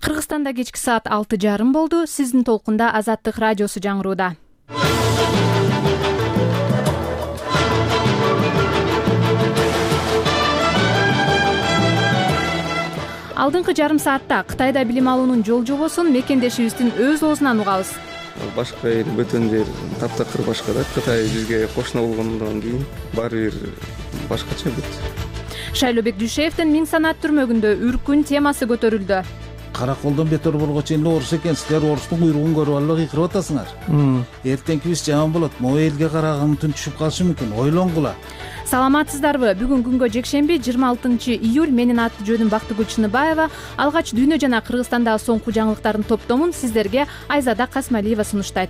Кыргызстанда кечки саат 6:30 болду. Сиздин толкунда Азаттык радиосу жаңырууда. Алдыңкы жарым саатта Кытайда билим алуунун жол жобосун мекендешибиздин өз оозунан угабыз. Башка эл, бөтөн жер таптакыр башка да. Кытай бизге кошуна болгондон кийин баары бир башкача бүт. Шайлообек Дүйшеевдин Миң санаат түрмөгүндө үркүн темасы көтөрүлдү. Караколдон бетер болгон чейин орус экенсиздер, орустун куйругун көрүп алып кыйкырып атасыңар. Эртеңкибиз жаман болот, могу элге караган түнчүшүп калышы мүмкүн, ойлоңгула. Саламатсыздарбы? Бүгүн күнгө жекшемби 26 июль. Менин аты жөнүм Бактыгүл Чыныбаева. Алгач дүйнө жана Кыргызстандагы соңку жаңылыктардын топтомун сиздерге Айзада Касмалиева сунуштайт.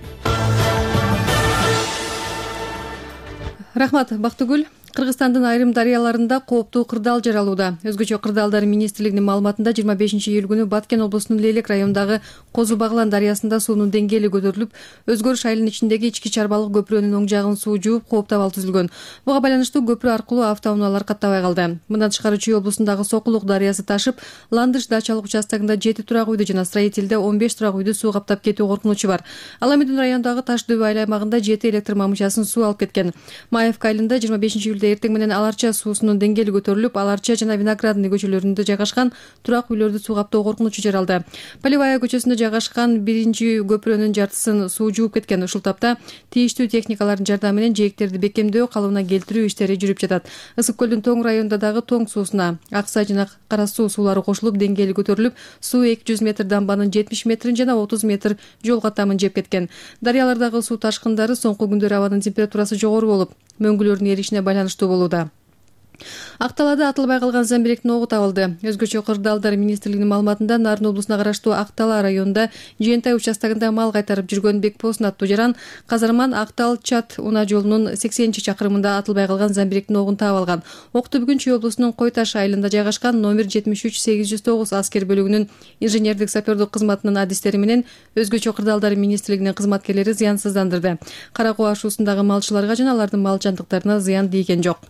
Рахмат, Бактыгүл. Кыргызстандын айрым дарыяларында кооптуу кырдаал жаралууда. Өзгөчө кырдаалдар министрлигинин маалыматында 25 июль күнү Баткен облусунун Лейлек районундагы Козу Баглан дарыясында суунун деңгээли көтөрүлүп, Өзгөрүш айылынын ичиндеги ички чарбалык көпүрөнүн оң жагын суу жууп, кооптуу абал түзүлгөн. Буга байланыштуу көпүрө аркылуу автоунаалар каттабай калды. Мындан тышкары Чүй облусундагы Сокулук дарыясы ташып, Ландыш дачалык участогунда 7 турак үйдү жана Строителде 15 турак үйдү суу каптап кетүү коркунучу бар. Ал эми райондагы Таш дөбө айыл аймагында 7 электр мамычасын суу алып кеткен. Маевка айылында 25 июль эртең менен Аларча суусунун деңгээли көтөрүлүп, Аларча жана Виноградный көчөлөрүндө жайгашкан турак үйлөрдү суу каптоо коркунучу жаралды. Полевая көчөсүндө жайгашкан биринчи көпүрөнүн жартысын суу жууп кеткен. Ушул тапта тийиштүү техникалардын жардамы менен жээктерди бекемдөө, калыбына келтирүү иштери жүрүп жатат. Ысык көлдүн Тоң районунда дагы Тоң суусуна Ак Сай жана Кара Суу суулары кошулуп, деңгээли көтөрүлүп, суу 200 метр дамбанын 70 метрин жана 30 метр жол катамын жеп кеткен. Дарыялардагы суу ташкындары соңку күндөр абанын температурасы жогору болуп, мөңгүлөрдүн эришине байланыштуу болууда. Акталада атылбай калган замбиректин огу табылды. Өзгөчө кырдаалдар министрлигинин маалыматында Нарын облусуна караштуу Актала районунда Жээнтай участогунда мал кайтарып жүргөн Бекбосын аттуу жаран Казарман Актал Чат унаа жолунун 80-чакырымында атылбай калган замбиректин огун таап алган. Окту бүгүн Чүй облусунун Кой Таш айылында жайгашкан номер 73809 аскер бөлүгүнүн инженердик сапердик кызматынын адистери менен өзгөчө кырдаалдар министрлигинин кызматкерлери зыянсыздандырды. Кара Коо ашуусундагы малчыларга жана алардын мал жандыктарына зыян тийген жок.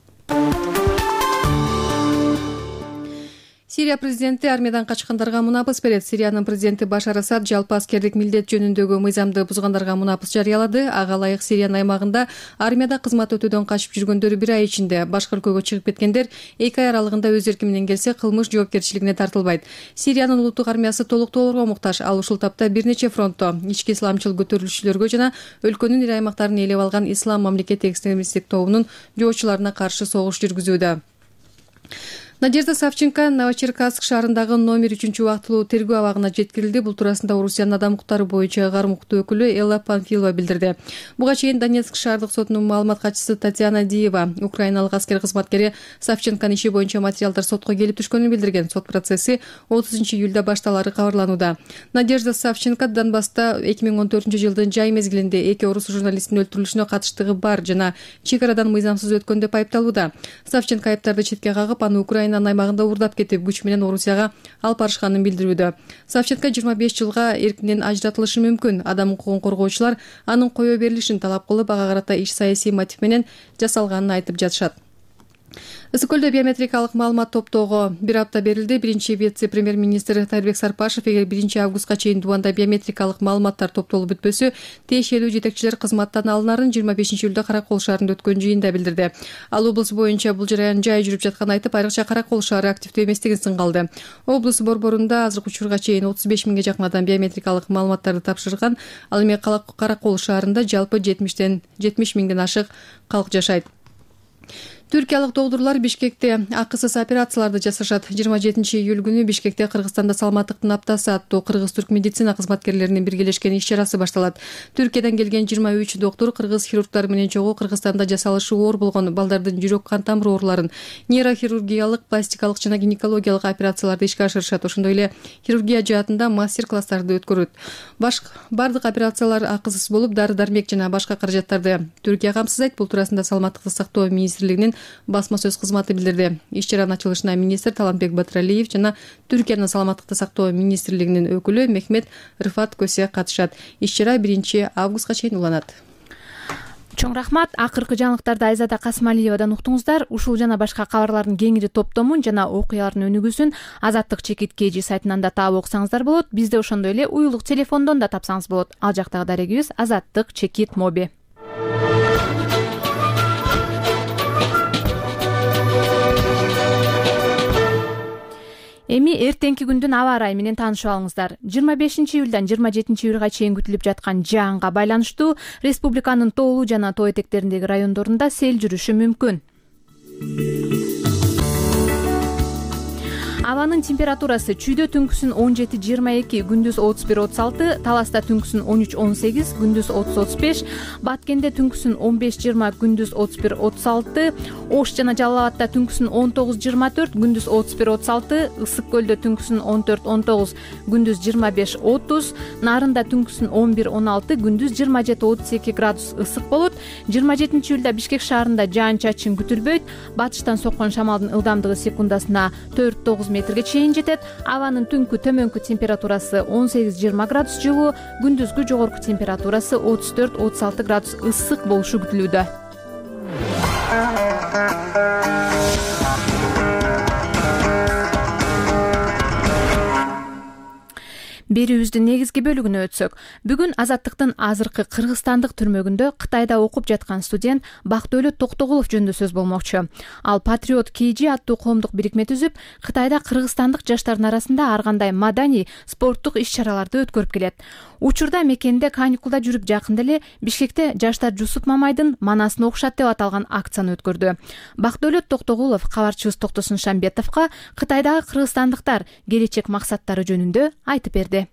Сирия президенти армиядан качкандарга мунапыс берет. Сириянын президенти Башар Асад жалпы аскердик милдет жөнүндөгү мыйзамды бузгандарга мунапыс жарыялады. Ага ылайык Сириянын аймагында армияда кызмат өтөөдөн качып жүргөндөр 1 ай ичинде, башка өлкөгө чыгып кеткендер 2 ай аралыгында өз эрки менен келсе, кылмыш жоопкерчилигине тартылбайт. Сириянын улуттук армиясы толуктоолорго муктаж. Ал ушул тапта бир нече фронтто ички исламчыл көтөрүлүшчүлөргө жана өлкөнүн ири аймактарын ээлеп алган Ислам мамлекети экстремисттик тобунун жоочуларына каршы согуш жүргүзүүдө. Надежда Савченко Новочеркасск шаарындагы номер 3-убактылуу тергөө абагына жеткирилди. Бул туурасында Орусиянын адам укуктары боюнча кармуктуу өкүлү Элла Панфилова билдирди. Буга чейин Донецк шаардык сотунун маалымат катчысы Татьяна Диева украиналык аскер кызматкери Савченконун иши боюнча материалдар сотко келип түшкөнүн билдирген. Сот процесси 30 июлда башталары кабарланууда. Надежда Савченко Донбасста 2014-жылдын жай мезгилинде 2 орус журналисттин өлтүрүлүшүнө катыштыгы бар жана чек арадан мыйзамсыз өткөн деп айыпталууда. Савченко айыптарды четке кагып, аны Украинанын аймагында уурдап кетип, күч менен Орусияга алып барышканын билдирүүдө. Савченко 25 жылга эркинен ажыратылышы мүмкүн. Адам укугун коргоочулар анын кое берилишин талап кылып, ага карата иш саясий мотив менен жасалганын айтып жатышат. Ысык көлдө биометрикалык маалымат топтоого 1 апта берилди. Биринчи вице-премьер-министр Тайырбек Сарпашев эгер 1 августка чейин Дубанда биометрикалык маалыматтар топтолуп бүтпөсө, тиешелүү жетекчилер кызматтан алынарын 25 июлда Каракол шаарында өткөн жыйында билдирди. Ал облус боюнча бул жараян жай жүрүп жатканын айтып, айрыкча Каракол шаары активдүү эместигин сынгалды. Облус борборунда азыркы учурга чейин 35 миңге жакын адам биометрикалык маалыматтарды тапшырган. Ал эми Каракол шаарында жалпы 70 миңден ашык калк жашайт. Түркиялык доктурлар Бишкекте акысыз операцияларды жасашат. 27 июль күнү Бишкекте Кыргызстанда саламаттыктын аптасы аттуу кыргыз-түрк медицина кызматкерлеринин биргелешкен иш-чарасы башталат. Түркиядан келген 23 доктур кыргыз хирургдар менен чогуу Кыргызстанда жасалышы оор болгон балдардын жүрөк кан тамыр ооруларын, нейрохирургиялык, пластикалык жана гинекологиялык операцияларды ишке ашырышат. Ошондой эле хирургия жаатында мастер-класстарды өткөрөт. Бардык операциялар акысыз болуп, дары-дармек жана башка каражаттарды Түркия камсыздайт. Бул туурасында Саламаттыкты сактоо министрлигинин басма сөз кызматы билдирди. Иш-чаранын ачылышына министр Талантбек Батыралиев жана Түркиянын саламаттыкты сактоо министрлигинин өкүлү Мехмет Рыфат Көсе катышат. Иш-чара 1 августка чейин уланат. Чоң рахмат. Акыркы жаңылыктарды Айзада Касымалиевадан уктуңуздар. Ушул жана башка кабарлардын кеңири топтомун жана окуялардын өнүгүүсүн Азаттык Чекит KG сайтынан да таап окусаңыздар болот. Бизде ошондой эле уюлук телефондон да тапсаңыз болот. Ал жактагы дарегибиз Азаттык Чекит моби. Эми эртеңки күндүн аба ырайы менен таанышып алыңыздар. 25-июлдан 27-июлга чейин күтүлүп жаткан жаанга байланыштуу республиканын тоолуу жана тоо этектериндеги райондорунда сел жүрүшү мүмкүн. Абанын температурасы чүйдө түнкүсүн 17-22, күндүз 31-36, таласта түнкүсүн 13-18, күндүз 30-35, Баткенде түнкүсүн 15-20, күндүз 31-36, Ош жана Жалал Абадта түнкүсүн 19-24, күндүз 31-36, Ысык Көлдө түнкүсүн 14-19, күндүз 25-30, Нарында түнкүсүн 11-16, күндүз 27-32 градус ысык болот. 27-июлда Бишкек шаарында жаан-чачын күтүлбөйт. Батыштан соккон шамалдын ылдамдыгы секундасына 4-9 метрге чейин жетет. Абанын түнкү төмөнкү температурасы 18-20 градус жылуу, күндүзгү жогорку температурасы 34-36 градус ысык болушу күтүлүүдө. Берүүбүздүн негизги бөлүгүнө өтсөк, бүгүн Азаттыктын азыркы кыргызстандык түрмөгүндө Кытайда окуп жаткан студент Бактөөлөт Токтогулов жөнүндө сөз болмокчу. Ал Патриот KG аттуу коомдук бирикме түзүп, Кытайда кыргызстандык жаштардын арасында ар кандай маданий, спорттук иш-чараларды өткөрүп келет. Учурда мекенде каникулда жүрүп жакында эле Бишкекте жаштар Жусуп Мамайдын манасын окушат деп аталган акцияны өткөрдү. Бактөөлөт Токтогулов кабарчыбыз Токтосун Шамбетовго Кытайдагы кыргызстандыктар келечек максаттары жөнүндө айтып берди.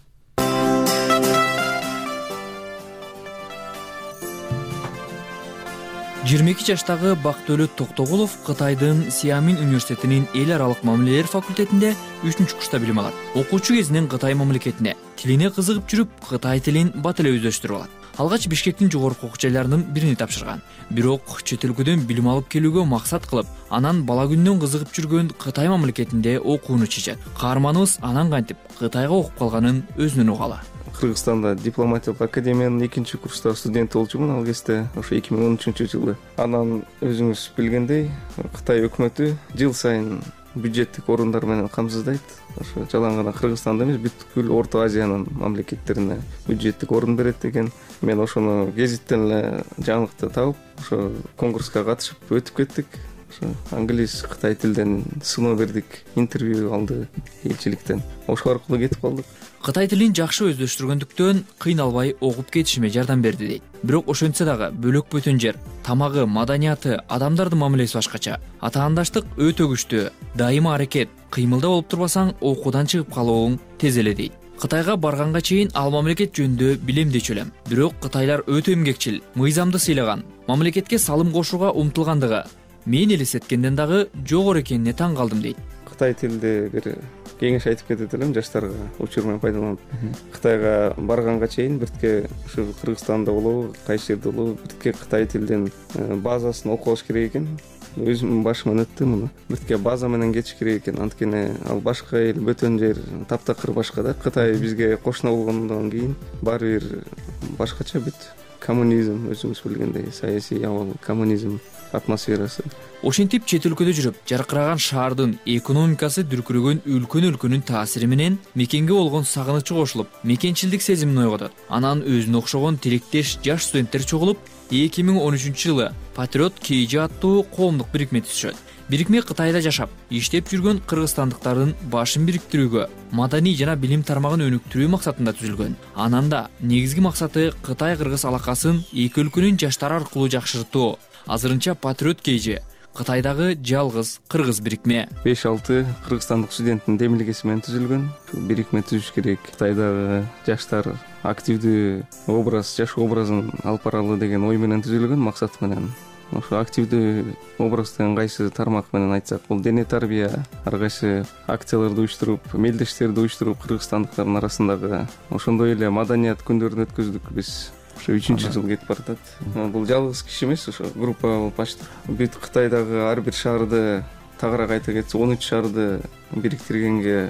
22 жаштагы Бактөөлөт Токтогулов Кытайдын Сиамин университетинин эл аралык мамилелер факультетинде 3-курста билим алат. Окуучу кезинен Кытай мамлекетине, тилине кызыгып жүрүп, Кытай тилин бат эле өздөштүрүп алат. Алгач Бишкектин жогорку окуу жайларынын бирини тапшырган. Бирок чет өлкөдөн билим алып келүүгө максат кылып, анан бала күнүнөн кызыгып жүргөн Кытай мамлекетинде окууну чечет. Каарманыбыз анан кантип Кытайга окуп калганын өзүнөн угалы. Кыргызстанда дипломатиялык академиянын 2-курста студент болчумун ал кезде, ошо 2013-жылы. Анан өзүңүз билгендей, Кытай өкмөтү жыл сайын бюджеттик орундар менен камсыздайт. Ошо жалаң гана Кыргызстанда эмес, бүткүл Орто Азиянын мамлекеттерине бюджеттик орун берет деген. Мен ошону гезиттен эле жаңылыкты табып, ошо конкурска катышып өтүп кеттик. Англис, Кытай тилден сыноо бердик, интервью алды элчиликтен. Ошол аркылуу кетип калдык. Кытай тилин жакшы өздөштүргөндүктөн кыйналбай окуп кетишиме жардам берди дейт. Бирок ошентсе дагы бөлөк бөтөн жер, тамагы, маданияты, адамдардын мамилеси башкача. Атаандаштык өтө күчтүү, дайыма аракет, кыймылда болуп турбасаң окуудан чыгып калууң тез эле дейт. Кытайга барганга чейин ал мамлекет жөнүндө билемдечү элем. Бирок кытайлар өтө эмгекчил, мыйзамды сыйлаган, мамлекетке салым кошууга умтулгандыгы мен элестеткенден дагы жогору экенине таң калдым дейт. Кытай тилинде бир кеңеш айтып кетет элем жаштарга, учур менен пайдаланып. Кытайга барганга чейин биртке ушу Кыргызстанда болобу, кайсы жерде болобу, биртке Кытай тилдин базасын окуп алыш керек экен. Өзүмдүн башыман өттү муну. Биртке база менен кетиш керек экен. Анткени ал башка эл, бөтөн жер таптакыр башка да. Кытай бизге кошуна болгондон кийин баары бир башкача бүт. Коммунизм, өзүңүз билгендей, саясий абал, коммунизм атмосферасы. Ошентип чет өлкөдө жүрүп, жаркыраган шаардын экономикасы дүркүрөгөн үлкөн өлкөнүн таасири менен мекенге болгон сагынычы кошулуп, мекенчилдик сезимин ойготот. Анан өзүнө окшогон тилектеш жаш студенттер чогулуп, 2013-жылы Патриот KG аттуу коомдук бирикме түзүшөт. Бирикме Кытайда жашап, иштеп жүргөн кыргызстандыктардын башын бириктирүүгө, маданий жана билим тармагын өнүктүрүү максатында түзүлгөн. Анан да негизги максаты Кытай-кыргыз алакасын эки өлкөнүн жаштары аркылуу жакшыртуу. Азырынча Патриот KG Кытайдагы жалгыз кыргыз бирикме. 5-6 кыргызстандык студенттин демилгеси менен түзүлгөн. Бирикме түзүш керек. Кытайдагы жаштар активдүү образ, жаш образын алып баралы деген ой менен түзүлгөн, максат менен. Ошо активдүү образдын кайсы тармак менен айтсак, бул дене тарбия, ар кайсы акцияларды уюштуруп, мелдештерди уюштуруп кыргызстандыктардын арасындагы ошондой эле маданият күндөрүн өткөздүк биз. Ошо 3-жыл кетип баратат. Бул жалгыз киши эмес, ошо группа болуп ачтык. Бүт Кытайдагы ар бир шаарды тагыраак айта кетсе 13 шаарды бириктиргенге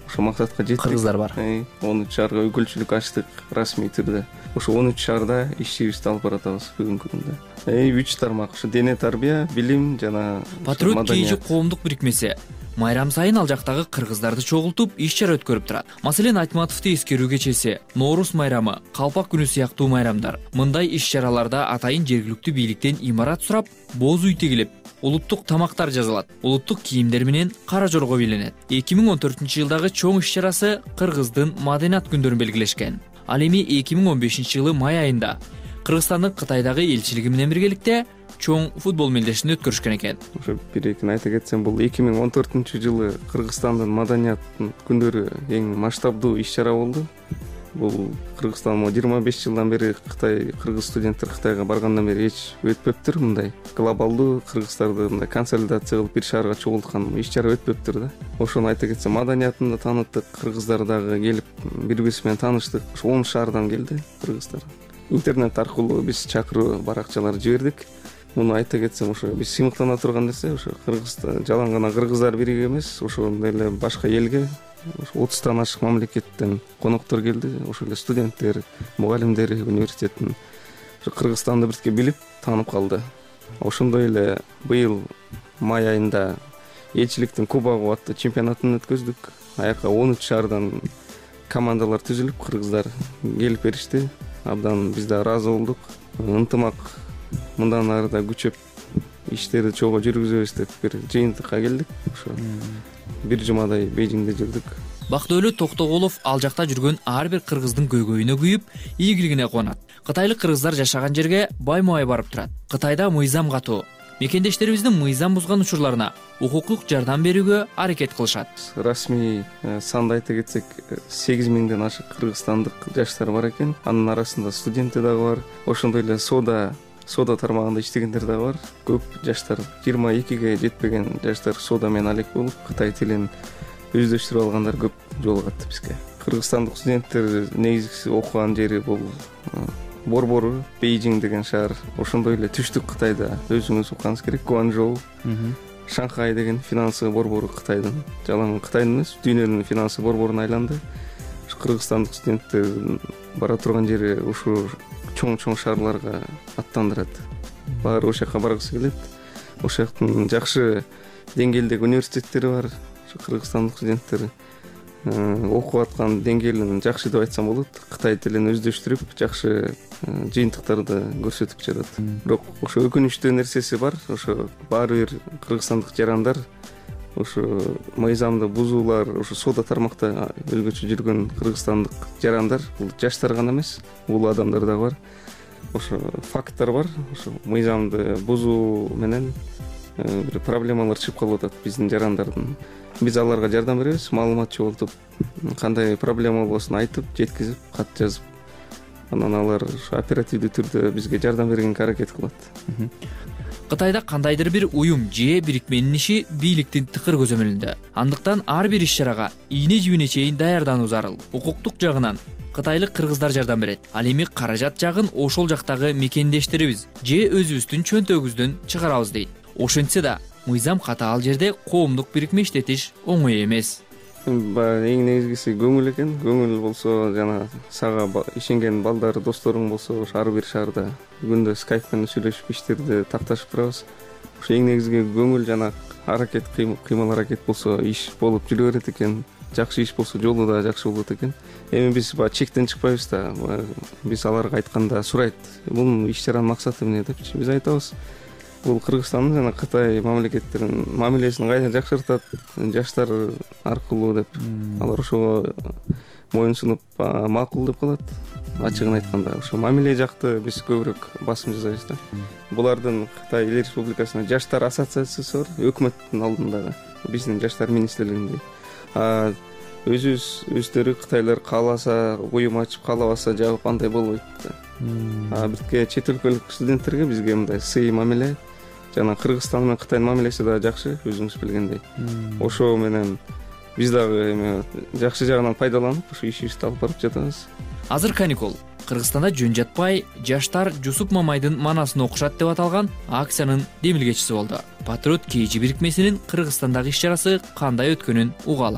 ошол максатка жеттик. Кыргыздар бар. 13 шаарга өкүлчүлүк ачтык расмий түрдө. Ошо 13 шаарда ишибизди алып баратабыз бүгүнкү күндө. 3 тармак ушу дене тарбия, билим жана Патриот КЖ коомдук бирикмеси майрам сайын ал жактагы кыргыздарды чогултуп иш чара өткөрүп турат. Маселен, Айтматовду эскерүү кечеси, Ноорус майрамы, Калпак күнү сыяктуу майрамдар. Мындай иш чараларда атайын жергиликтүү бийликтен имарат сурап, боз үй тегилип, улуттук тамактар жазылат, улуттук кийимдер менен кара жорго бийлинет. 2014-жылдагы чоң иш чарасы Кыргыздын маданият күндөрүн белгилешкен. Ал эми 2015-жылы май айында Кыргызстандын Кытайдагы элчилиги менен биргеликте чоң футбол мелдешин өткөрүшкөн экен. Ошо бир-экин айта кетсем, бул 2014-жылы Кыргызстандын маданият күндөрү эң масштабдуу иш чара болду. Бул Кыргызстан 25 жылдан бери кыргыз студенттер Кытайга баргандан бери эч өтпөптүр. Мындай глобалдуу кыргыздарды мындай консолидация кылып бир шаарга чогулткан иш чара өтпөптүр да. Ошону айта кетсем, маданиятын да таныттык, кыргыздар дагы келип бири-бириси менен тааныштык. Ошо 10 шаардан келди кыргыздар. Интернет аркылуу биз чакыруу баракчалар жибердик. Муну айта кетсем, ошо биз сыймыктана турган нерсе, ошо Кыргызстан жалаң гана кыргыздар бириги эмес, ошондой эле башка элге 30тан ашык мамлекеттен коноктор келди. Ошол эле студенттер, мугалимдер университеттин ошо Кыргызстанды биртке билип, таанып калды. Ошондой эле быйыл май айында элчиликтин кубогу аттуу чемпионатын өткөздүк. Аяка 13 шаардан командалар түзүлүп, кыргыздар келип беришти. Абдан биз да ыраазы болдук. Ынтымак мындан ары да күчөп иштерди чогуу жүргүзөбүз деп бир жыйынтыкка келдик. Ошо бир жумадай Бейжиңде жүрдүк. Бактыөлү Токтогулов ал жакта жүргөн ар бир кыргыздын көйгөйүнө күйүп, ийгилигине кубанат. Кытайлык кыргыздар жашаган жерге байма-бай барып турат. Кытайда мыйзам катуу. Мекендештерибиздин мыйзам бузган учурларына укуктук жардам берүүгө аракет кылышат. Расмий санды айта кетсек, 8000ден ашык кыргызстандык жаштар бар экен. Анын арасында студенттер дагы бар. Ошондой эле сода тармагында иштегендер дагы бар. Көп жаштар, 22ге жетпеген жаштар сода менен алек болуп, Кытай тилин өздөштүрүп алгандар көп жолугат бизге. Кыргызстандык студенттер негизгиси окуган жери бул Борбору, Бейжиң деген шаар. Ошондой эле түштүк Кытайда өзүңүз укканыңыз керек, Гуанчжоу, Шанхай деген финансы борбору Кытайдын. Жалаң Кытайдын эмес, дүйнөнүн финансы борборуна айланды. Кыргызстандык студенттер бара турган жери ушу чоң шаарларга аттандырат. Баары ошол жака баргысы келет. Ошол жактын жакшы деңгээлдеги университеттери бар. Кыргызстандык студенттер окуп аткан деңгээлин жакшы деп айтсам болот. Кытай тилин өздөштүрүп, жакшы жыйынтыктарды көрсөтүп жатат. Бирок ошо өкүнүчтүү нерсеси бар. Ошо баары бир кыргызстандык жарандар ошо мыйзамды бузуулар, ошо сода тармакта өлгөчө жүргөн кыргызстандык жарандар, бул жаштар гана эмес, бул адамдар да бар. Ошо факттар бар. Ошо мыйзамды бузуу менен бир проблемалар чыгып калып атат биздин жарандардын. Биз аларга жардам беребиз, маалымат чогултуп, кандай проблема болсун айтып, жеткизип, кат жазып, анан алар оперативдүү түрдө бизге жардам бергенге аракет кылат. Кытайда кандайдыр бир уюм же бирикменин иши бийликтин тыкыр көзөмөлүндө. Андыктан ар бир иш чарага ийне жибине чейин даярдануу зарыл. Укуктук жагынан кытайлык кыргыздар жардам берет. Ал эми каражат жагын ошол жактагы мекендештерибиз же өзүбүздүн чөнтөгүбүздөн чыгарабыз дейт. Ошентсе да мыйзам катаал жерде коомдук бирикме иштетиш оңой эмес. Эң негизгиси көңүл экен. Көңүл болсо, жана сага ишенген балдар, досторуң болсо, ар бир шаарда күндө скайп менен сүйлөшүп иштерди такташып турабыз. Ошо эң негизги көңүл жана аракет, кыймыл аракет болсо иш болуп жүрө берет экен. Жакшы иш болсо жолу да жакшы болот экен. Эми биз чектен чыкпайбыз да. Биз аларга айтканда сурайт, бул иш чаранын максаты эмне депчи. Биз айтабыз, бул Кыргызстандын жана Кытай мамлекеттеринин мамилесин кайра жакшыртат, жаштар аркылуу деп. Алар ошого моюнсунуп макул деп калат. Ачыгын айтканда, ошо мамиле жакты биз көбүрөөк басым жасайбыз да. Булардын Кытай Эл Республикасынын жаштар ассоциациясы бар, өкмөттүн алдындагы, биздин жаштар министрлигинде. Өздөрү Кытайлар кааласа, уюм ачып, каалабаса жабып, андай болбойт да. Бирке чет өлкөлүк студенттерге бизге мындай сый мамиле, жана Кыргызстан менен Кытайдын мамилеси да жакшы, өзүңүз билгендей. Ошо менен биз дагы эми жакшы жагынан пайдаланып, ошо ишибизди алып барып жатабыз. Азыр каникул. Кыргызстанда жөн жатпай, жаштар Жусуп Мамайдын манасын окушат деп аталган акциянын демилгечиси болду. Патриот КЖ бирикмесинин Кыргызстандагы иш чарасы кандай өткөнүн угала.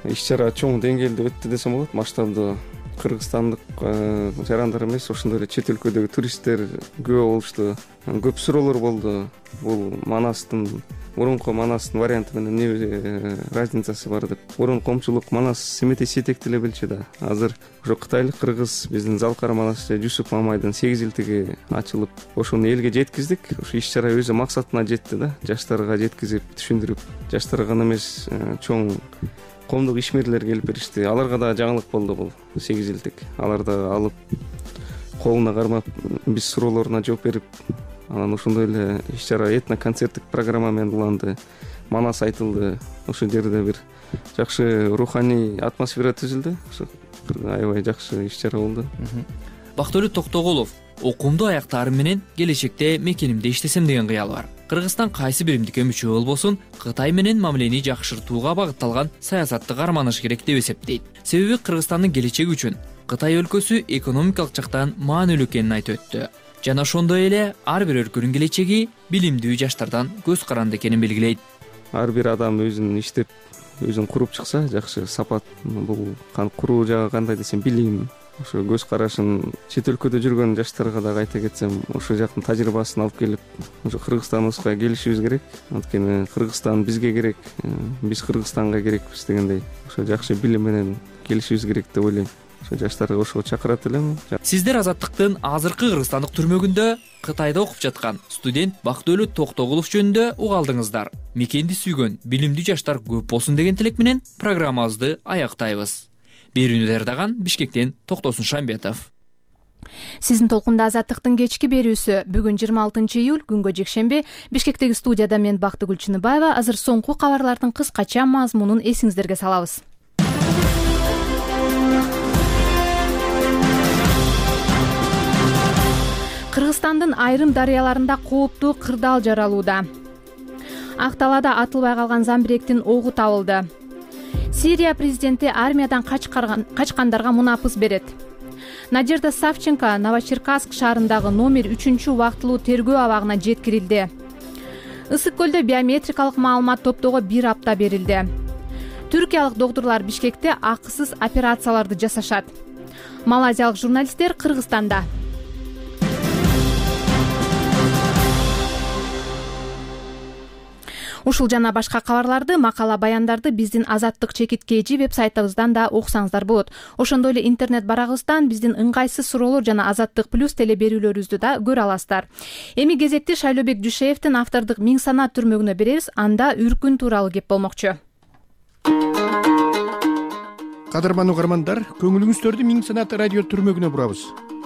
иш чара чоң деңгээлде өттү десем болот. Масштабдуу кыргызстандык жарандар эмес, ошондой эле чет өлкөдөгү туристтер күбө болушту. Көп суроолор болду. Бул Манастын, мурунку Манастын варианты менен эмне разницасы бар деп. Мурун коомчулук Манас Семетей Сетекти эле билчү да. Азыр ошо кытайлык кыргыз биздин Залкара Манас Жусуп Мамайдын 8-жылдыгы ачылып, ошону элге жеткиздик. Ошо иш чара өзү максатына жетти да. Жаштарга жеткизип, түшүндүрүп, жаштар гана эмес, чоң коомдук ишмерлер келип беришти. Аларга да жаңылык болду бул 8-жылдык. Алар да алып, колуна кармап, биз суроолоруна жооп берип, анан ошондой эле иш чара этно концерттик программа менен уланды. Манас айтылды. Ошол жерде бир жакшы руханий атмосфера түзүлдү. Ошо аябай жакшы иш чара болду. Бактылуу Токтогулов окуумду аяктаарым менен келечекте мекенимде иштесем деген кыялы бар. Кыргызстан кайсы бир эмдикке мүчө болбосун, Кытай менен мамилени жакшыртууга багытталган саясатты карманыш керек деп эсептейт. Себеби Кыргызстандын келечеги үчүн Кытай өлкөсү экономикалык жактан маанилүү экенин айтып өттү. Жана ошондой эле ар бир өлкөнүн келечеги билимдүү жаштардан көз каранды экенин белгилейт. Ар бир адам өзүн иштеп, өзүн куруп чыкса, жакшы сапат. Бул куруу жагы кандай десем, билим, ошо көз карашын чет өлкөдө жүргөн жаштарга да кайта кетсем, ошо жактын тажрыйбасын алып келип, ошо Кыргызстаныбызга келишибиз керек. Анткени Кыргызстан бизге керек, биз Кыргызстанга керекпиз дегендей. Ошо жакшы билим менен келишибиз керек деп ойлойм. Ошо жаштарга ошого чакырат элем. Сиздер Азаттыктын азыркы кыргызстандык түрмөгүндө Кытайда окуп жаткан студент Бактылуу Токтогулов жөнүндө угалдыңыздар. Мекенди сүйгөн билимдүү жаштар көп болсун деген тилек менен программабызды аяктайбыз. Берүүнү даярдаган Бишкектен Токтосун Шамбетов. Сиздин толкунда Азаттыктын кечки берүүсү бүгүн 26 июль күнгө жекшемби. Бишкектеги студияда мен Бактыгүл Чыныбаева. Азыр соңку кабарлардын кыскача мазмунун эсиңиздерге салабыз. Кыргызстандын айрым дарыяларында кооптуу кырдаал жаралууда. Ак талаада атылбай калган замбиректин огу табылды. Сирия президенти армиядан качкандарга мунапыс берет. Надежда Савченко Новочеркасск шаарындагы номер 3 убактылуу тергөө абагына жеткирилди. Ысык көлдө биометрикалык маалымат топтоого 1 апта берилди. Түркиялык доктурлар Бишкекте акысыз операцияларды жасашат. Малайзиялык журналисттер Кыргызстанда. Ушул жана башка кабарларды, макала баяндарды биздин Азаттык чекиткейжи веб-сайтыбыздан да окусаңыздар болот. Ошондой эле интернет барагыбыздан биздин ыңгайсыз суроолор жана Азаттык плюс теле берүүлөрүбүздү да көрө аласыздар. Эми кезекти Шайлообек Дүйшеевдин автордук Миң санат түрмөгүнө беребиз. Анда үркүн тууралуу кеп болмокчу. Кадырман угармандар, көңүлүңүздөрдү Миң санат радио түрмөгүнө бурабыз.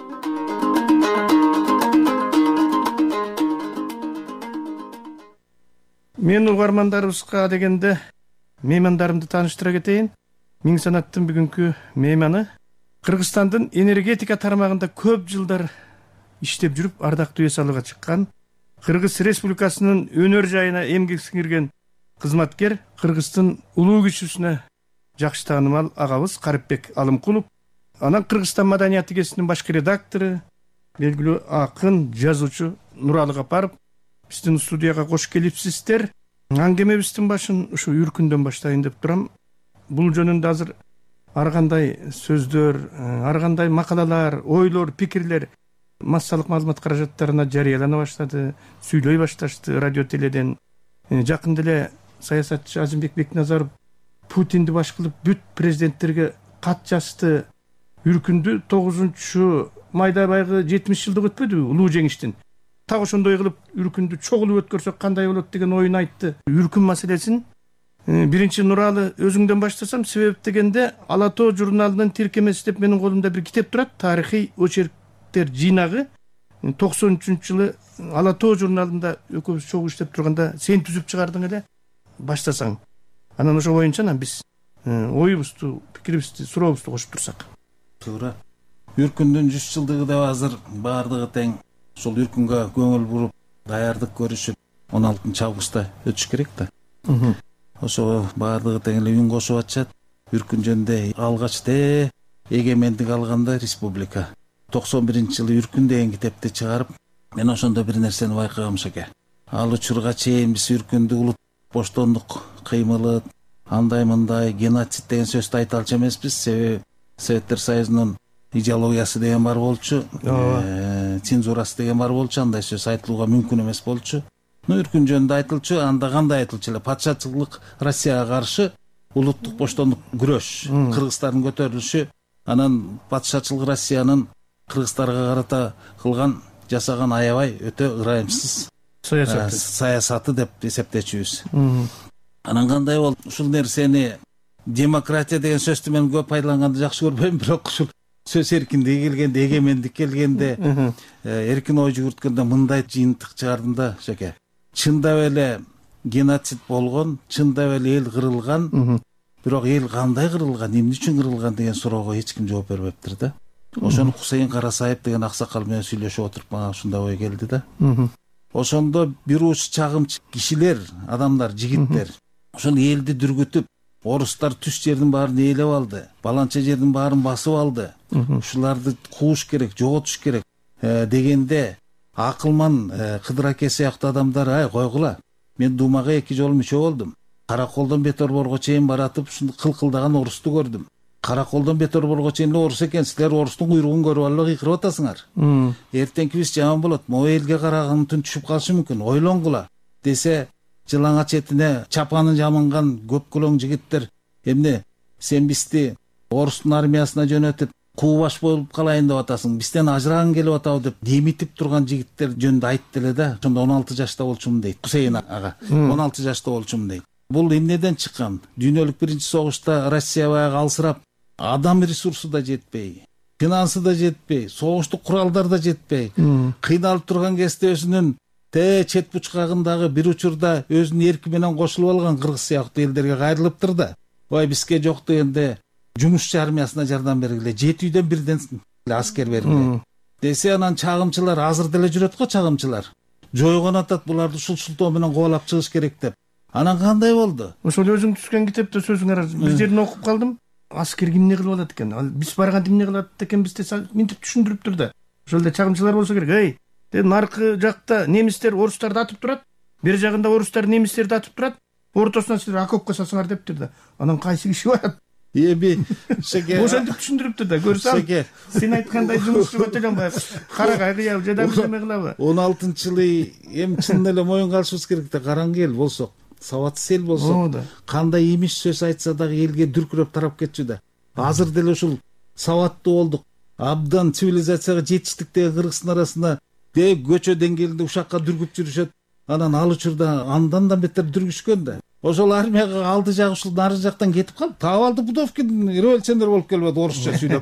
Мен угармандарыбызга дегенде меймандарымды тааныштыра кетейин. Миң санаттын бүгүнкү мейманы Кыргызстандын энергетика тармагында көп жылдар иштеп жүрүп, ардактуу эс алууга чыккан, Кыргыз Республикасынын өнөр жайына эмгек сиңирген кызматкер, Кыргыздын улуу кишисине жакшы таанымал агабыз Карипбек Алымкулов. Анан Кыргызстан маданияты гезитинин башкы редактору, белгилүү акын, жазуучу Нуралы Капаров биздин студияга кош келипсиздер. Аңгемебиздин башын ушу үркүндөн баштайын деп турам. Бул жөнүндө азыр ар кандай сөздөр, ар кандай макалалар, ойлор, пикирлер массалык маалымат каражаттарына жарыялана баштады, сүйлөй башташты радио теледен. Жакында эле саясатчы Азимбек Бекназаров Путинди баш кылып бүт президенттерге кат жазды. Үркүндү 9 майда байгы 70 жылдык өтпөдү улуу жеңиштин. Так ошондой кылып үркүндү чогулуп өткөрсөк кандай болот деген оюн айтты. Үркүн маселесин биринчи Нуралы өзүңдөн баштасам, себеп дегенде Ала Тоо журналынын тиркемеси деп менин колумда бир китеп турат, тарыхый очерктер жыйнагы. 93-жылы Ала Тоо журналында экөөбүз чогуу иштеп турганда сен түзүп чыгардың эле, баштасаң. Анан ошо боюнча биз оюбузду, пикирибизди, сурообузду кошуп турсак. Туура. Үркүндүн 100 жылдыгы деп азыр баардыгы тең. Ошол үркүнгө көңүл буруп, даярдык көрүшүп, 16-августта өтүш керек да. Ошо баардыгы тең эле үн кошуп атышат. Үркүн жөнүндө алгачта эгемендик алганда республика 91-жылы Үркүн деген китепти чыгарып, мен ошондо бир нерсени байкагам шеке. Ал учурга чейин биз үркүндү улут боштондук кыймылы, андай мындай геноцид деген сөздү айта алчу эмеспиз. Себеби Советтер Союзунун идеологиясы деген бар болчу, цензурасы деген бар болчу, андай сөз айтылууга мүмкүн эмес болчу. Үркүн жөнүндө айтылчу, анда кандай айтылчу эле, патшачылык Россияга каршы улуттук боштондук күрөш, кыргызстардын көтөрүлүшү, анан патшачылык Россиянын кыргыздарга карата кылган жасаган аябай өтө ырайымсыз саясаты деп эсептечүбүз. Анан кандай болду? Ушул нерсени демократия деген сөздү мен көп пайдаланганды жакшы көрбөйм, бирок ушул сөз эркиндиги келгенде, эгемендик келгенде, эркин ой жүгүрткөндө мындай жыйынтык чыгардым да, жеке. Чындап эле геноцид болгон, чындап эле эл кырылган, бирок эл кандай кырылган, эмне үчүн кырылган деген суроого эч ким жооп бербептир да. Ошону Хусейин Карасаев деген аксакал менен сүйлөшүп отуруп мага ушундай ой келди да. Ошондо бир уч чагымчы кишилер, адамдар, жигиттер ошол элди дүргүтүп, орустар түз жердин баарын ээлеп алды, баланча жердин баарын басып алды, ушуларды кууш керек, жоготуш керек дегенде акылман Кыдыр аке сыяктуу адамдар, ай койгула, мен Думага 2 жолу мүчө болдум, Караколдон Беторборго чейин баратып ушундай кылкылдаган орусту көрдүм. Караколдон Беторборго чейин эле орус экен, силер орустун куйругун көрүп алып кыйкырып атасыңар. Эртеңки биз жаман болот, могу элге караган түн түшүп калышы мүмкүн, ойлонгула десе, жылаңа четине чапанын жамынган көпкөлөң жигиттер, эмне сен бизди орустун армиясына жөнөтүп куубаш болуп калайын деп атасың, бизден ажырагың келип атабы деп демитип турган жигиттер жөнүндө айтты эле да. Ошондо 16 жашта болчумун дейт Хусейин ага, 16 жашта болчумун дейт. Бул эмнеден чыккан? Дүйнөлүк биринчи согушта Россия баягы алсырап, адам ресурсу да жетпей, финансы да жетпей, согуштук куралдар да жетпей, кыйналып турган кезде өзүнүн чет бучкагындагы бир учурда өзүнүн эрки менен кошулуп алган кыргыз сыяктуу элдерге кайрылыптыр да. Ой, бизге жок дегенде жумушчу армиясына жардам бергиле, 7 үйдөн бирден аскер бергиле десе, анан чагымчылар азыр деле жүрөт го, чагымчылар жойгон атат, буларды ушул шултоо менен кубалап чыгыш керек деп. Анан кандай болду? Ошол өзүң түзгөн китепте сөзүңөр бир жерден окуп калдым. Аскер эмне кылып алат экен? Биз барганда эмне кылат экенбиз деп минтип түшүндүрүптүр да. Ошолда чагымчылар болсо керек. Эй, наркы жакта немистер орустарды атып турат, бер жагында орустар немистерди атып турат, ортосуна силер окопко салсаңар дептир да. Анан кайсы киши барат? Эми шеке ошентип түшүндүрүптүр да. Көрсөң, сен айткандай жумушчу өтөлөнбай, карагай кыябы, жада эме кылабы? 16-жылы эми чын эле моюнга алышыбыз керек да. Караңгы эл болсок, сабатсыз эл болсок, кандай имиш сөз айтса дагы элге дүркүрөп тарап кетчү да. Азыр деле ушул сабаттуу болдук, абдан цивилизацияга жетиштик деген кыргыздын арасына көчө деңгээлинде ушакка дүргүп жүрүшөт. Анан ал учурда андан да бетер дүргүшкөн да. Ошол армияга алды жагы ушул нары жактан кетип калып, таап алды Пудовкин революционер болуп келип орусча сүйлөп.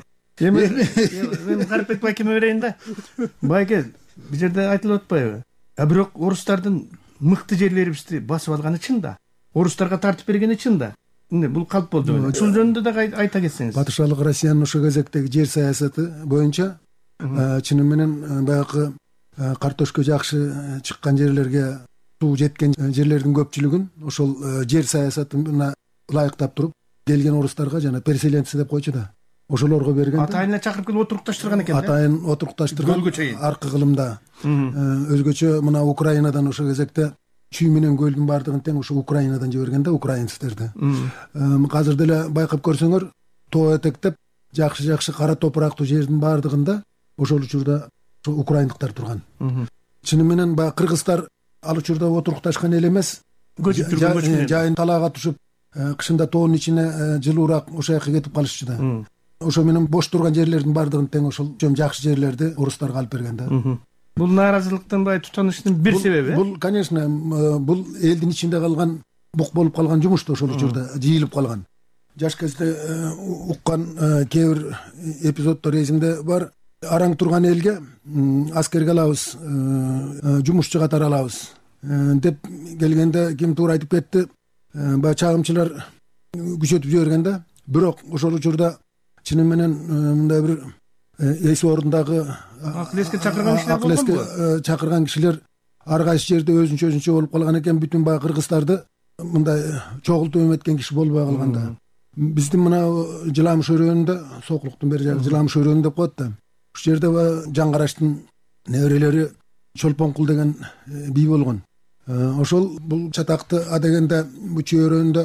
Мен Карпет байкеме берейин да. Байке, бул жерде айтылып атпайбы? Бирок орустардын мыкты жерлерибизди басып алганы чын да. Орустарга тартып бергени чын да. Бул калп болду. Ушул жөнүндө да айта кетсеңиз. Батышалык Россиянын ошо кезектеги жер саясаты боюнча чыны менен баягы картошка жакшы чыккан жерлерге суу жеткен жерлердин көпчүлүгүн ошол жер саясатына ылайыктап туруп келген орустарга жана переселенцы деп койчу да. Ошолорго берген. Атайына чакырып келип отурукташтырган экен да. Атайын отурукташтырган. Аркы кылымда. Өзгөчө мына Украинадан ошол кезекте чүй менен көлдүн баардыгын тең ошо Украинадан жиберген да, украинцтерди. Азыр деле байкап көрсөңөр, тоо этектеп жакшы кара топурактуу жердин баардыгында ошол учурда украиндыктар турган. Чыны менен баягы кыргыздар ал учурда отурукташкан эл эмес. Жайын талаага түшүп, кышында тоонун ичине жылуураак ошо жака кетип калышчу да. Ошо менен бош турган жерлердин баардыгын тең ошол жакшы жерлерди орустарга алып берген да. Бул нааразылыктын бай тутаныштын бир себеби. Бул, конечно, бул элдин ичинде калган, бук болуп калган жумуш да ошол учурда жыйылып калган. Жаш кезде уккан кээ бир эпизоддор эсимде бар. Араң турган элге аскерге алабыз, жумушчу катары алабыз деп келгенде ким туура айтып кетти. Баягы чагымчылар күчөтүп жиберген да. Бирок ошол учурда чыны менен мындай бир эс орундагы акыл-эске чакырган кишилер ар кайсы жерде өзүнчө болуп калган экен. Бүтүн баягы кыргыздарды мындай чогултуп эметкен киши болбой калган да. Биздин мына Жыламыш өрөөнүндө, Сокулуктун бери жагы Жыламыш өрөөнү деп коет да. Ушул жерде Жаңгараштын неберелери Чолпонкул деген бий болгон. Ошол бул чатакты адегенде бу чүй өрөөнүндө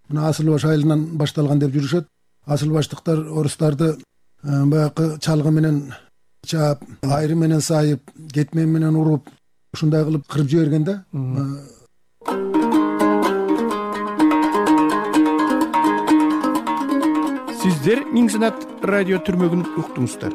мына Асылбаш айылынан башталган деп жүрүшөт. Асылбаштыктар орустарды баягы чалгы менен чаап, айры менен сайып, кетме менен уруп, ушундай кылып кырып жиберген да. Сиздер Миң Санат радио түрмөгүн уктуңуздар.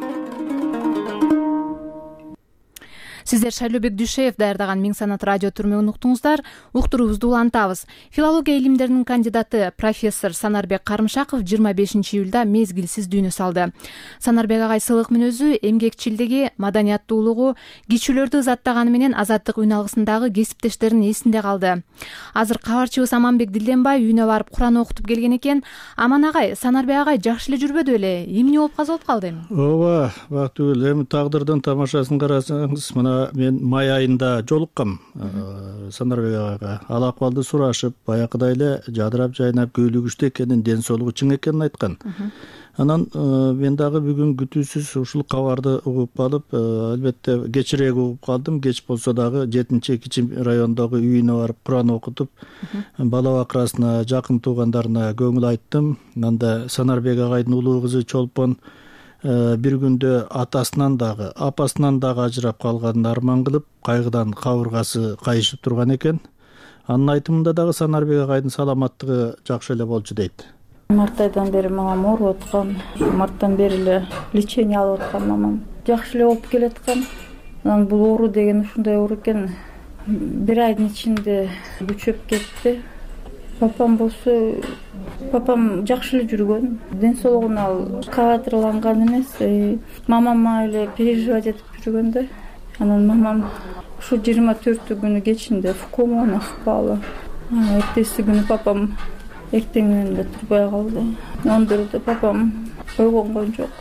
Сиздер Шайлообек Дүйшеев даярдаган Миң Санат радио түрмөгүн уктуңуздар. Уктуруубузду улантабыз. Филология илимдеринин кандидаты профессор Санарбек Карымшаков 25 июлда мезгилсиз дүйнө салды. Санарбек агай сылык мүнөзү, эмгекчилдиги, маданияттуулугу, кичүүлөрдү ызаттаганы менен азаттык үн алгысындагы кесиптештерин эсинде калды. Азыр кабарчыбыз Аманбек Дилденбай үйүнө барып Куран окутуп келген экен. Аман агай, Санарбек агай жакшы эле жүрбөдү беле? Эмне болуп каза болуп калды эми? Ооба, бактыгүл, эми тагдырдын тамашасын карасаңыз, мына мен май айында жолуккам Санарбек агайга. Ал акыбалды сурашып, баягыдай эле жадырап жайнап көйлүгүчтүү экенин, ден соолугу чың экенин айткан. Анан мен дагы бүгүн күтүүсүз ушул кабарды угуп калып, албетте кечирээк угуп калдым. Кеч болсо дагы 7-2 райондогу үйүнө барып Куран окутуп, бала бакырасына, жакын туугандарына көңүл айттым. Анда Санарбек агайдын улуу кызы Чолпон бир күндө атасынан дагы, апасынан дагы ажырап калганын арман кылып, кайгыдан кабыргасы кайышып турган экен. Анын айтымында дагы Санарбек агайдын саламаттыгы жакшы эле болчу дейт. Март айдан бери мамам ооруп аткан. Марттан бери эле лечение алып аткан мамам. Жакшы эле болуп келаткан. Анан бул оору деген ушундай оору экен. Бир айдын ичинде күчөп кетти. Папам болсо, папам жакшы эле жүргөн. Ден соолугуна ал кабатырланган эмес. Мамама эле переживать этип жүргөн да. Анан мамам ушу 24 күнү кечинде в комага ыкпалы. Эртеси күнү папам эртеңинен эле турбай калды. 14-дө папам койгонгон жок.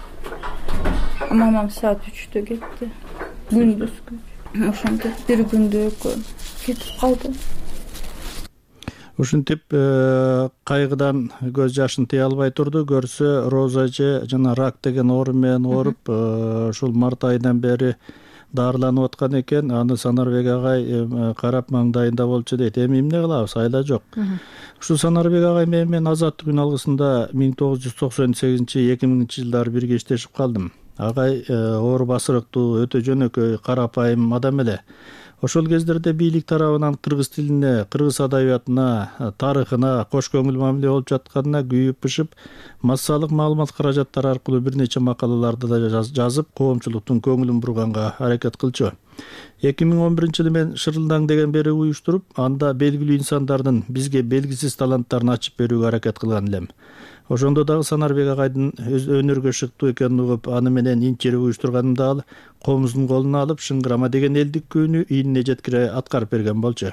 Мамам саат 3-тө кетти. Күндүзгү. Ошентип бир күндө кетип калды. Ушинтип кайгыдан көз жашын тыя албай турду. Көрсө Роза эже жана рак деген оору менен ооруп, ушул март айынан бери дарыланып аткан экен. Аны Санарбек агай карап маңдайында болчу дейт. Эми эмне кылабыз? Айла жок. Ушул Санарбек агай менен азаттык үн алгысында 1998-2000 жылдары бирге иштешип калдым. Агай оор басырыктуу, өтө жөнөкөй, карапайым адам эле. Ошол кездерде бийлик тарабынан кыргыз тилине, кыргыз адабиятына, тарыхына кош көңүл мамиле болуп жатканына күйүп бышып, массалык маалымат каражаттары аркылуу бир нече макалаларды да жазып, коомчулуктун көңүлүн бурганга аракет кылчу. 2011 жылы мен Шырылдаң деген берүү уюштуруп, анда белгилүү инсандардын бизге белгисиз таланттарын ачып берүүгө аракет кылган элем. Ошондо дагы Санарбек агайдын өз өнөргө шыктуу экенин угуп, аны менен инчери уюштурганымда ал коомуздун колуна алып, Шыңгырама деген элдик күүнү ийине жеткире аткарып берген болчу.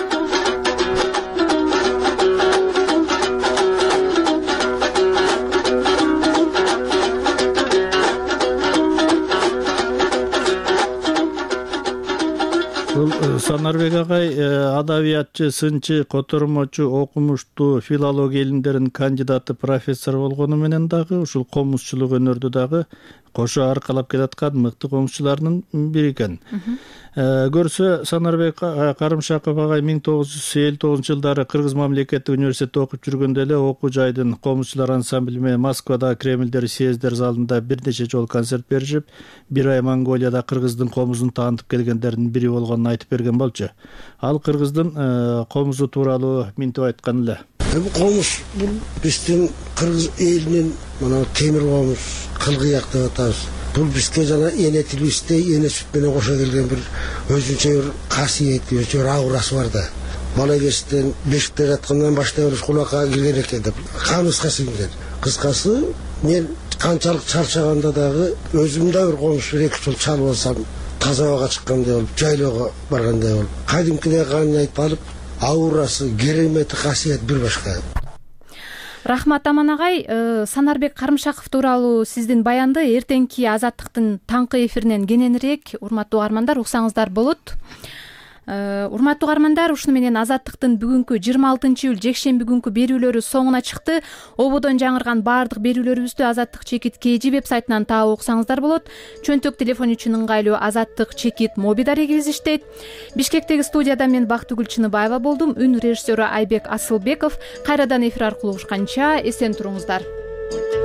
Санарбек агай адабиятчы, сынчы, котормочу, окумуштуу, филология илимдеринин кандидаты, профессор болгону менен дагы ушул комузчулук өнөрдү дагы кошо аркалап келаткан мыкты комузчулардын бири экен. Көрсө Санарбек Карымшаков агай 1959 жылдары Кыргыз мамлекеттик университетте окуп жүргөндө эле окуу жайдын комузчулар ансамбли менен Москвада Кремльдер съездер залында бир нече жолу концерт беришип, бир ай Монголияда кыргыздын комузун таанытып келгендердин бири болгонун айтып берген болчу. Ал кыргыздын комузу тууралуу минтип айткан эле. Комуз бул биздин кыргыз элинин мына темир комуз, кылгыяк деп атабыз. Бул бизге жана эне тилибизде эне сүт менен кошо келген бир өзүнчө бир касиети, өзүнчө бир аурасы бар да. Бала кезден бешикте жаткандан баштап эле кулакка кирген экен деп камыска сиңген. Кыскасы, мен канчалык чарчаганда дагы өзүм да бир комуз бир-эки жол чалып алсам, таза абага чыккандай болуп, жайлоого баргандай болуп, кадимкидей кайнайып алып, аурасы, керемети, касиет бир башка. Рахмат Аман агай, Санарбек Карымшаков тууралуу сиздин баянды эртеңки Азаттыктын таңкы эфиринен кененирээк урматтуу угармандар уксаңыздар болот. Урматтуу угармандар, ушуну менен Азаттыктын бүгүнкү 26-июль жекшемби күнкү берүүлөрү соңуна чыкты. Ободон жаңырган баардык берүүлөрүбүздү Азаттык чекит KG вебсайтынан таап окусаңыздар болот. Чөнтөк телефон үчүн ыңгайлуу Азаттык чекит моби дарегибиз иштейт. Бишкектеги студияда мен Бактыгүл Чыныбаева болдум. Үн режиссеру Айбек Асылбеков. Кайрадан эфир аркылуу угушканча эсен туруңуздар.